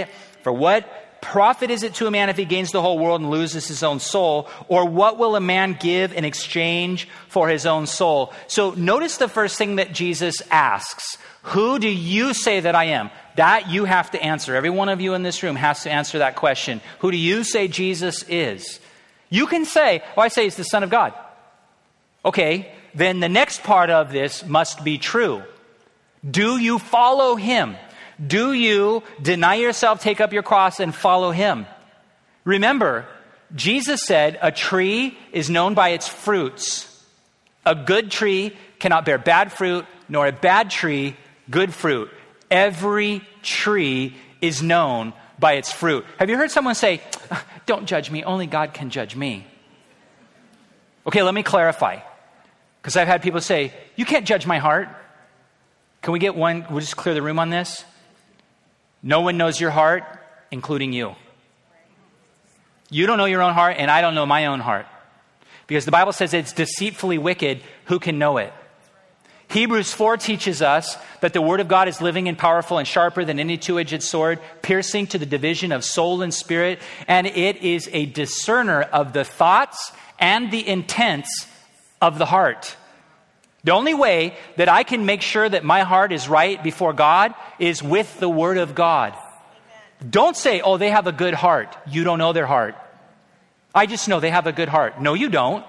For what profit is it to a man if he gains the whole world and loses his own soul? Or what will a man give in exchange for his own soul? So notice the first thing that Jesus asks. Who do you say that I am? That you have to answer. Every one of you in this room has to answer that question. Who do you say Jesus is? You can say, well, I say he's the Son of God. Okay, then the next part of this must be true. Do you follow him? Do you deny yourself, take up your cross, and follow him? Remember, Jesus said a tree is known by its fruits. A good tree cannot bear bad fruit, nor a bad tree good fruit. Every tree is known by its fruit. Have you heard someone say, don't judge me, only God can judge me? Okay, let me clarify. Because I've had people say, you can't judge my heart. Can we get one, we'll just clear the room on this? No one knows your heart, including you. You don't know your own heart, and I don't know my own heart. Because the Bible says it's deceitfully wicked. Who can know it? Hebrews four teaches us that the word of God is living and powerful and sharper than any two-edged sword, piercing to the division of soul and spirit, and it is a discerner of the thoughts and the intents of the heart. The only way that I can make sure that my heart is right before God is with the word of God. Amen. Don't say, oh, they have a good heart. You don't know their heart. I just know they have a good heart. No, you don't.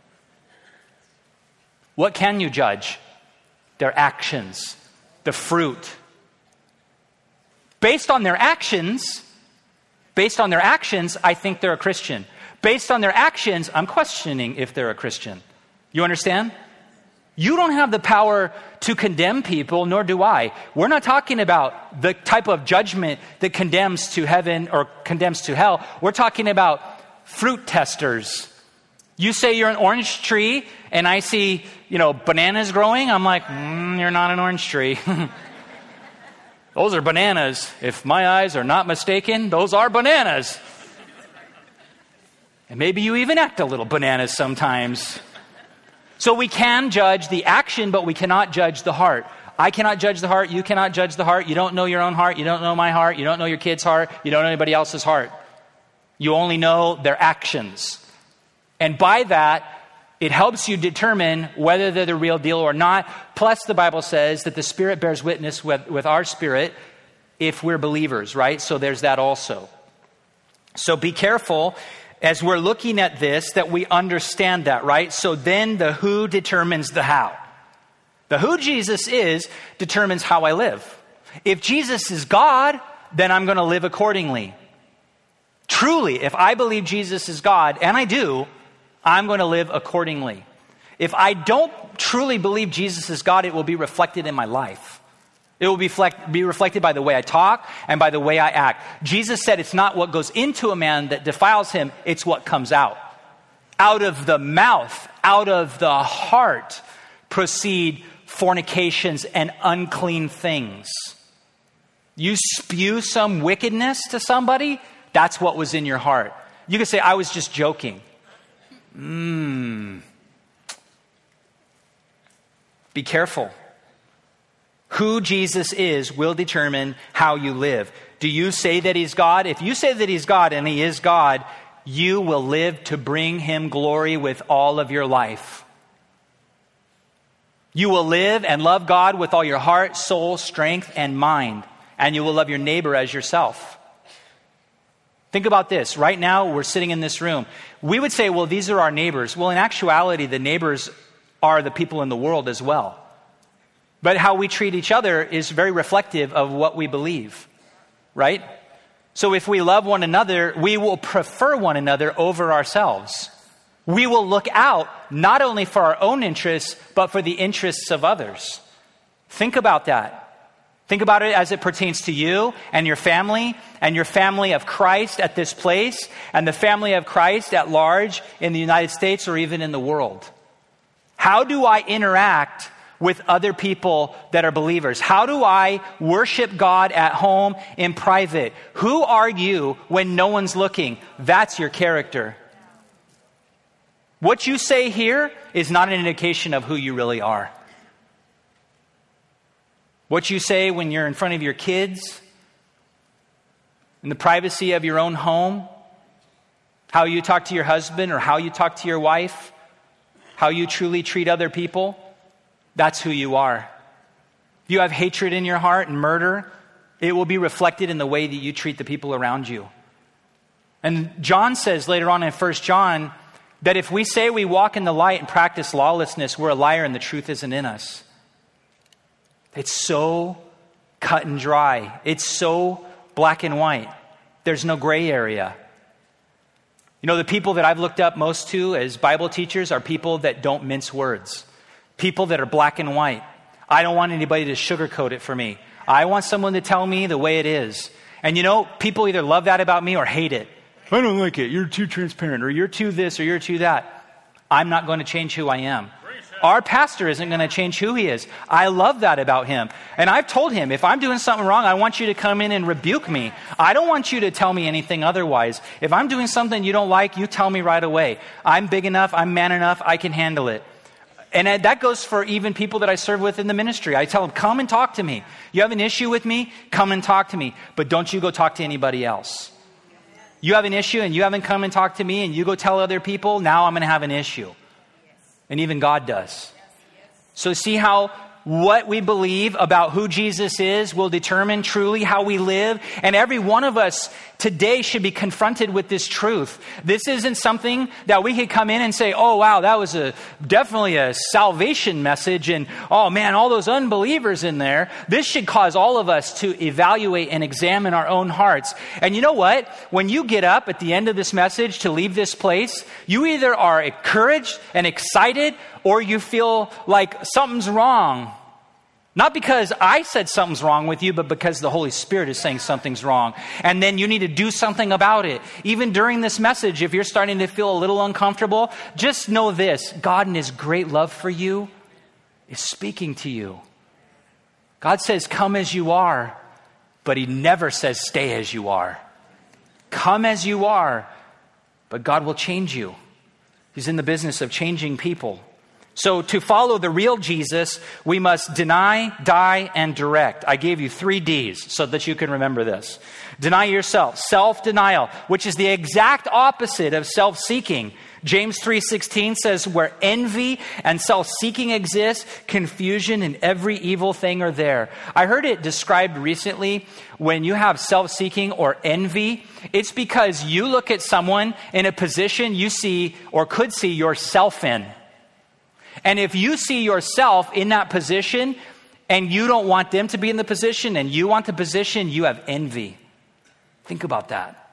What can you judge? Their actions, the fruit. Based on their actions, based on their actions, I think they're a Christian. Based on their actions, I'm questioning if they're a Christian. You understand? You don't have the power to condemn people, nor do I. We're not talking about the type of judgment that condemns to heaven or condemns to hell. We're talking about fruit testers. You say you're an orange tree, and I see, you know, bananas growing. I'm like, mm, you're not an orange tree. Those are bananas. If my eyes are not mistaken, those are bananas. And maybe you even act a little bananas sometimes. So we can judge the action, but we cannot judge the heart. I cannot judge the heart. You cannot judge the heart. You don't know your own heart. You don't know my heart. You don't know your kid's heart. You don't know anybody else's heart. You only know their actions. And by that, it helps you determine whether they're the real deal or not. Plus, the Bible says that the Spirit bears witness with, with our spirit if we're believers, right? So there's that also. So be careful as we're looking at this, that we understand that, right? So then the who determines the how. The who Jesus is determines how I live. If Jesus is God, then I'm going to live accordingly. Truly, if I believe Jesus is God, and I do, I'm going to live accordingly. If I don't truly believe Jesus is God, it will be reflected in my life. It will be, reflect, be reflected by the way I talk and by the way I act. Jesus said it's not what goes into a man that defiles him, it's what comes out. Out of the mouth, out of the heart, proceed fornications and unclean things. You spew some wickedness to somebody, that's what was in your heart. You can say, I was just joking. Mmm. Be careful. Who Jesus is will determine how you live. Do you say that he's God? If you say that he's God and he is God, you will live to bring him glory with all of your life. You will live and love God with all your heart, soul, strength, and mind. And you will love your neighbor as yourself. Think about this. Right now, we're sitting in this room. We would say, well, these are our neighbors. Well, in actuality, the neighbors are the people in the world as well. But how we treat each other is very reflective of what we believe, right? So if we love one another, we will prefer one another over ourselves. We will look out not only for our own interests, but for the interests of others. Think about that. Think about it as it pertains to you and your family and your family of Christ at this place and the family of Christ at large in the United States or even in the world. How do I interact with other people that are believers? How do I worship God at home in private? Who are you when no one's looking? That's your character. What you say here is not an indication of who you really are. What you say when you're in front of your kids in the privacy of your own home, how you talk to your husband or how you talk to your wife, how you truly treat other people, that's who you are. If you have hatred in your heart and murder, it will be reflected in the way that you treat the people around you. And John says later on in First John that if we say we walk in the light and practice lawlessness, we're a liar and the truth isn't in us. It's so cut and dry. It's so black and white. There's no gray area. You know, the people that I've looked up most to as Bible teachers are people that don't mince words. People that are black and white. I don't want anybody to sugarcoat it for me. I want someone to tell me the way it is. And you know, people either love that about me or hate it. I don't like it. You're too transparent, or you're too this, or you're too that. I'm not going to change who I am. Our pastor isn't going to change who he is. I love that about him. And I've told him, if I'm doing something wrong, I want you to come in and rebuke me. I don't want you to tell me anything otherwise. If I'm doing something you don't like, you tell me right away. I'm big enough, I'm man enough, I can handle it. And that goes for even people that I serve with in the ministry. I tell them, come and talk to me. You have an issue with me? Come and talk to me. But don't you go talk to anybody else. You have an issue and you haven't come and talked to me and you go tell other people, now I'm going to have an issue. And even God does. So see how what we believe about who Jesus is will determine truly how we live. And every one of us today should be confronted with this truth. This isn't something that we could come in and say, oh, wow, that was a definitely a salvation message. And oh, man, all those unbelievers in there. This should cause all of us to evaluate and examine our own hearts. And you know what? When you get up at the end of this message to leave this place, you either are encouraged and excited or you feel like something's wrong. Not because I said something's wrong with you, but because the Holy Spirit is saying something's wrong. And then you need to do something about it. Even during this message, if you're starting to feel a little uncomfortable, just know this. God in His great love for you is speaking to you. God says, come as you are, but He never says, stay as you are. Come as you are, but God will change you. He's in the business of changing people. So to follow the real Jesus, we must deny, die, and direct. I gave you three D's so that you can remember this. Deny yourself, self-denial, which is the exact opposite of self-seeking. James three sixteen says, where envy and self-seeking exist, confusion and every evil thing are there. I heard it described recently, when you have self-seeking or envy, it's because you look at someone in a position you see or could see yourself in. And if you see yourself in that position and you don't want them to be in the position and you want the position, you have envy. Think about that.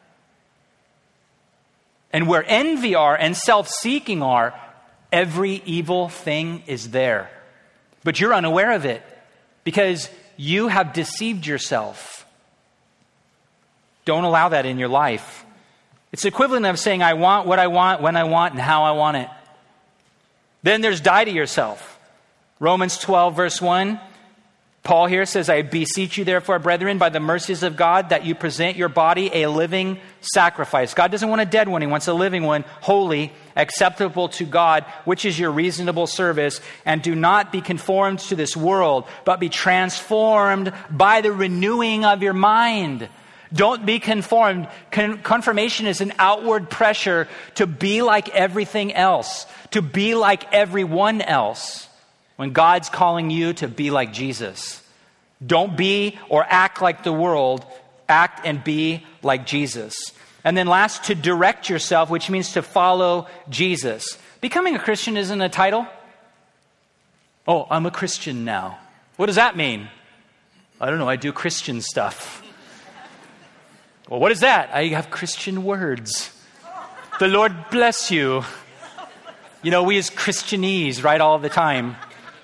And where envy are and self-seeking are, every evil thing is there. But you're unaware of it because you have deceived yourself. Don't allow that in your life. It's equivalent of saying, I want what I want, when I want, and how I want it. Then there's die to yourself. Romans twelve verse one, Paul here says, I beseech you therefore, brethren, by the mercies of God, that you present your body a living sacrifice. God doesn't want a dead one. He wants a living one, holy, acceptable to God, which is your reasonable service. And do not be conformed to this world, but be transformed by the renewing of your mind. Don't be conformed. Con- confirmation is an outward pressure to be like everything else, to be like everyone else, when God's calling you to be like Jesus. Don't be or act like the world. Act and be like Jesus. And then last, to direct yourself, which means to follow Jesus. Becoming a Christian isn't a title. Oh, I'm a Christian now. What does that mean? I don't know. I do Christian stuff. Well, what is that? I have Christian words. The Lord bless you. You know, we use Christianese, right, all the time.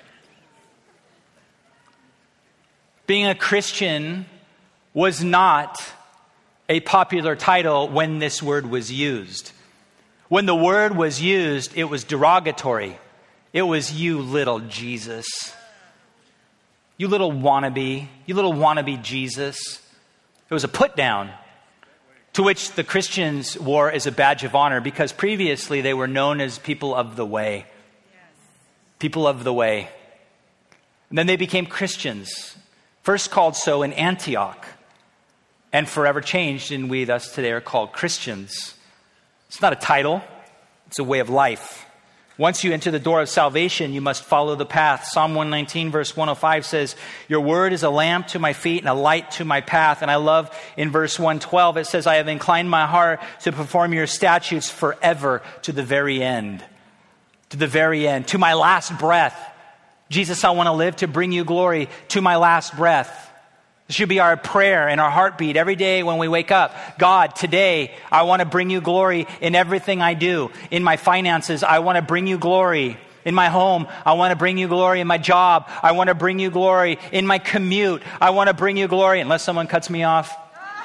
Being a Christian was not a popular title when this word was used. When the word was used, it was derogatory. It was, you little Jesus. You little wannabe. You little wannabe Jesus. It was a put down, to which the Christians wore as a badge of honor, because previously they were known as people of the way. Yes. People of the way. And then they became Christians, first called so in Antioch. and forever changed, and we thus today are called Christians. It's not a title, it's a way of life. Once you enter the door of salvation, you must follow the path. Psalm one nineteen verse one oh five says, your word is a lamp to my feet and a light to my path. And I love in verse one twelve, it says, I have inclined my heart to perform your statutes forever to the very end. To the very end, to my last breath. Jesus, I want to live to bring you glory to my last breath. This should be our prayer and our heartbeat every day when we wake up. God, today, I want to bring you glory in everything I do. In my finances, I want to bring you glory. In my home, I want to bring you glory. In my job, I want to bring you glory. In my commute, I want to bring you glory. Unless someone cuts me off.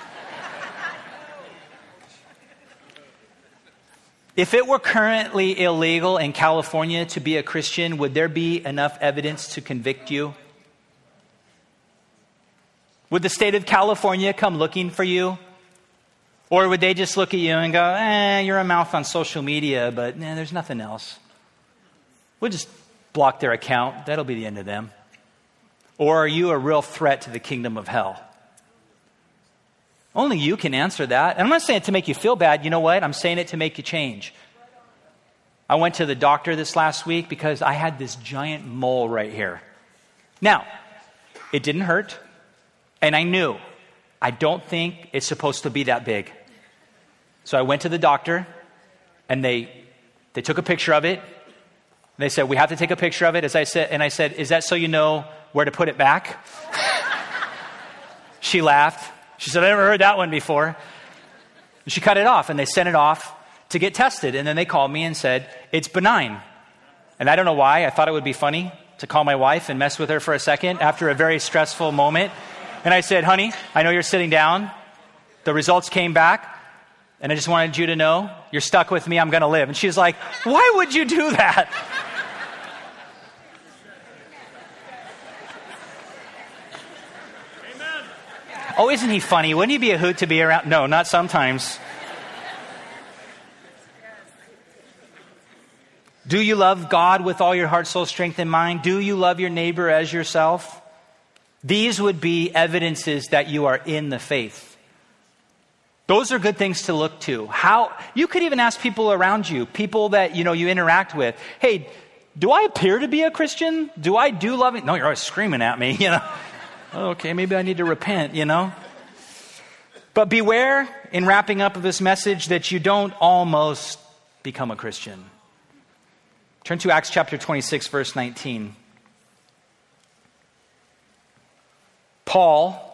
If it were currently illegal in California to be a Christian, would there be enough evidence to convict you? Would the state of California come looking for you? Or would they just look at you and go, eh, you're a mouth on social media, but eh, there's nothing else. We'll just block their account. That'll be the end of them. Or are you a real threat to the kingdom of hell? Only you can answer that. And I'm not saying it to make you feel bad. You know what? I'm saying it to make you change. I went to the doctor this last week because I had this giant mole right here. Now, it didn't hurt. And I knew, I don't think it's supposed to be that big. So I went to the doctor, and they they took a picture of it. They said, we have to take a picture of it. As I said, and I said, is that so you know where to put it back? She laughed. She said, I never heard that one before. And she cut it off, and they sent it off to get tested. And then they called me and said, it's benign. And I don't know why. I thought it would be funny to call my wife and mess with her for a second after a very stressful moment. And I said, honey, I know you're sitting down. The results came back. And I just wanted you to know, you're stuck with me. I'm going to live. And she's like, why would you do that? Amen. Oh, isn't he funny? Wouldn't he be a hoot to be around? No, not sometimes. Do you love God with all your heart, soul, strength, and mind? Do you love your neighbor as yourself? These would be evidences that you are in the faith. Those are good things to look to. How you could even ask people around you, people that you know you interact with, hey, do I appear to be a Christian? Do I do love it? No, you're always screaming at me, you know. Okay, maybe I need to repent, you know. But beware in wrapping up of this message that you don't almost become a Christian. Turn to Acts chapter twenty-six, verse nineteen. Paul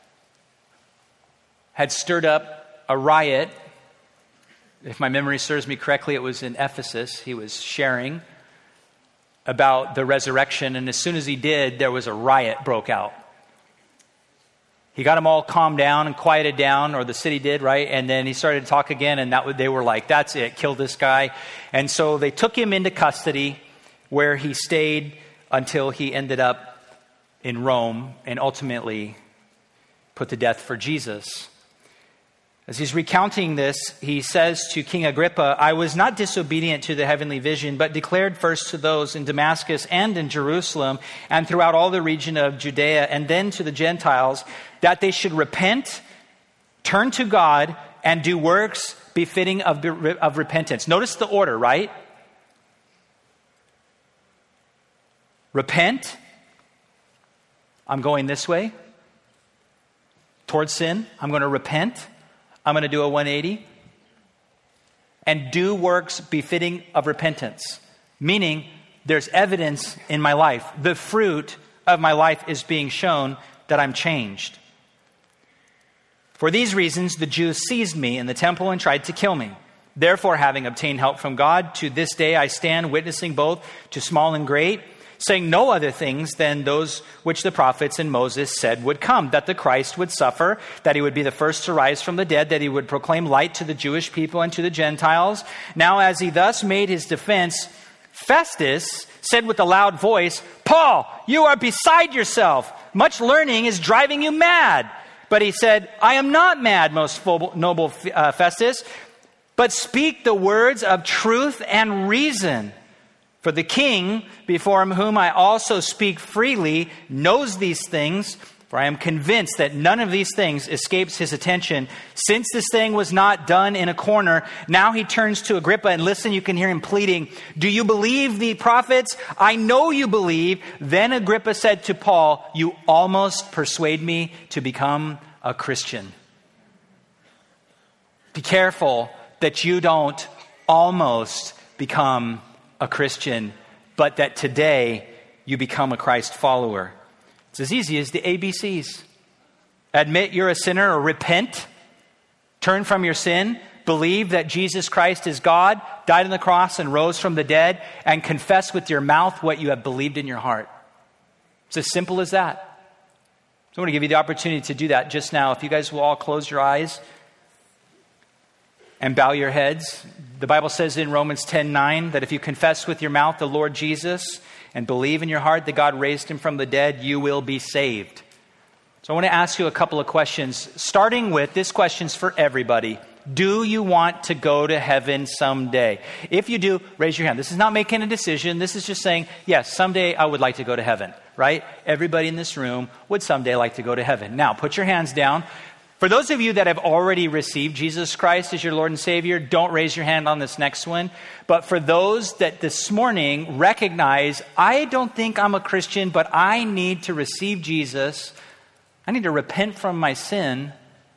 had stirred up a riot. If my memory serves me correctly, it was in Ephesus. He was sharing about the resurrection, and as soon as he did, there was a riot broke out. He got them all calmed down and quieted down, or the city did, right? And then he started to talk again, and that they were like, that's it, kill this guy. And so they took him into custody, where he stayed until he ended up in Rome and ultimately put to death for Jesus. As he's recounting this, he says to King Agrippa, I was not disobedient to the heavenly vision, but declared first to those in Damascus and in Jerusalem and throughout all the region of Judea, and then to the Gentiles, that they should repent, turn to God, and do works befitting of, of repentance. Notice the order, right? Repent. I'm going this way towards sin. I'm going to repent. I'm going to do a one eighty. And do works befitting of repentance. Meaning, there's evidence in my life. The fruit of my life is being shown that I'm changed. For these reasons, the Jews seized me in the temple and tried to kill me. Therefore, having obtained help from God, to this day I stand witnessing both to small and great, saying no other things than those which the prophets and Moses said would come, that the Christ would suffer, that he would be the first to rise from the dead, that he would proclaim light to the Jewish people and to the Gentiles. Now, as he thus made his defense, Festus said with a loud voice, Paul, you are beside yourself. Much learning is driving you mad. But he said, I am not mad, most noble uh, Festus, but speak the words of truth and reason. For the king, before whom I also speak freely, knows these things, For I am convinced that none of these things escapes his attention. Since this thing was not done in a corner, now he turns to Agrippa, and listen, you can hear him pleading, do you believe the prophets? I know you believe. Then Agrippa said to Paul, you almost persuade me to become a Christian. Be careful that you don't almost become a Christian, but that today you become a Christ follower. It's as easy as the A B Cs. Admit you're a sinner or repent. Turn from your sin. Believe that Jesus Christ is God, died on the cross and rose from the dead, and confess with your mouth what you have believed in your heart. It's as simple as that. So I want to give you the opportunity to do that just now. If you guys will all close your eyes and bow your heads. The Bible says in Romans ten nine that if you confess with your mouth the Lord Jesus and believe in your heart that God raised him from the dead, you will be saved. So I want to ask you a couple of questions, starting with, this question's for everybody. Do you want to go to heaven someday? If you do, raise your hand. This is not making a decision. This is just saying, yes, someday I would like to go to heaven, right? Everybody in this room would someday like to go to heaven. Now, put your hands down. For those of you that have already received Jesus Christ as your Lord and Savior, don't raise your hand on this next one. But for those that this morning recognize, I don't think I'm a Christian, but I need to receive Jesus. I need to repent from my sin.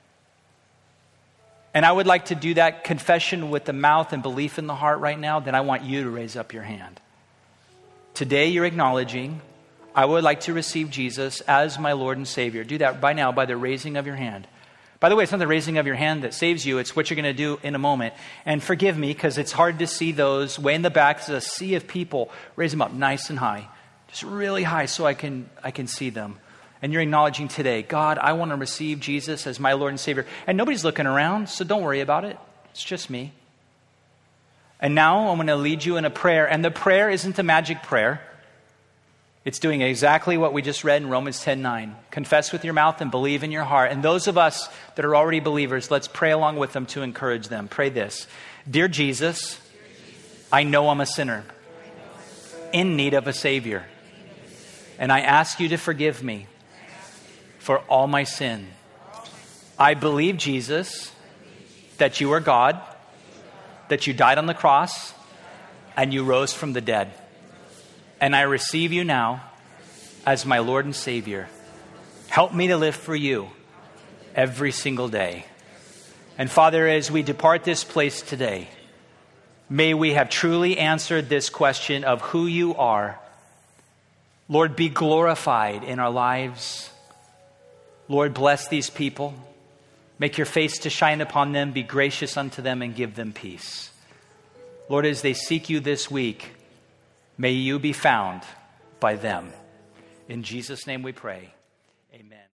And I would like to do that confession with the mouth and belief in the heart right now. Then I want you to raise up your hand. Today you're acknowledging, I would like to receive Jesus as my Lord and Savior. Do that by now by the raising of your hand. By the way, it's not the raising of your hand that saves you. It's what you're going to do in a moment. And forgive me because it's hard to see those. Way in the back is a sea of people. Raise them up nice and high. Just really high so I can I can see them. And you're acknowledging today, God, I want to receive Jesus as my Lord and Savior. And nobody's looking around, so don't worry about it. It's just me. And now I'm going to lead you in a prayer. And the prayer isn't a magic prayer. It's doing exactly what we just read in Romans ten nine. Confess with your mouth and believe in your heart. And those of us that are already believers, let's pray along with them to encourage them. Pray this. Dear Jesus, I know I'm a sinner in need of a Savior. And I ask you to forgive me for all my sin. I believe, Jesus, that you are God, that you died on the cross, and you rose from the dead. And I receive you now as my Lord and Savior. Help me to live for you every single day. And Father, as we depart this place today, may we have truly answered this question of who you are. Lord, be glorified in our lives. Lord, bless these people. Make your face to shine upon them. Be gracious unto them and give them peace. Lord, as they seek you this week, may you be found by them. In Jesus' name we pray. Amen.